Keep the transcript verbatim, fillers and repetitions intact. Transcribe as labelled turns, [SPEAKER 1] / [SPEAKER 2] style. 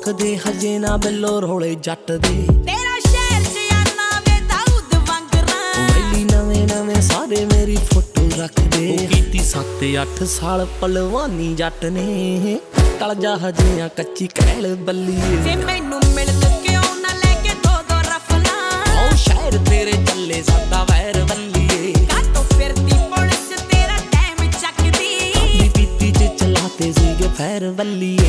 [SPEAKER 1] ਮੁੱਕਦੇ ਹਜੇ ਨਾ ਬਿੱਲੋ ਰੋਲੇ ਜੱਟ ਦੇ।
[SPEAKER 2] ਤੇਰਾ ਸ਼ਹਿਰ ਚ ਆਨਾ ਵੇ ਦਾਊਦ ਵਾਂਗਰਾਂ,
[SPEAKER 1] ਵੈਲੀ ਨਵੇਂ ਨਵੇਂ ਸਾਰੇ ਮੇਰੀ ਫੋਟੋ ਰੱਖਦੇ। ਉਹ ਕੀਤੀ ਸੱਤ ਅੱਠ ਸਾਲ ਪਲਵਾਨੀ ਜੱਟ ਨੇ, ਟਲ ਜਾ ਹਜੇ ਆ ਕੱਚੀ ਕਹਿਲ ਬੱਲੀਏ।
[SPEAKER 2] ਜੇ ਮੈਨੂੰ ਮਿਲਣ ਕਿਉਂ ਨਾ ਲੈ ਕੇ ਦੋ ਦੋ ਰਫਲਾਂ,
[SPEAKER 1] ਉਹ ਸ਼ਹਿਰ ਤੇਰੇ ਚੱਲੇ ਸਾਡਾ ਵੈਰ ਬੱਲੀਏ।
[SPEAKER 2] ਕਾਤੋਂ ਫਿਰਦੀ ਪੁਲਿਸ ਤੇਰਾ ਟਾਈਮ ਚੱਕਦੀ,
[SPEAKER 1] ਆਪਣੀ ਪੀਤੀ ਚ ਚਲਾਤੇ ਸੀਗੇ ਫੈਰ ਬੱਲੀਏ।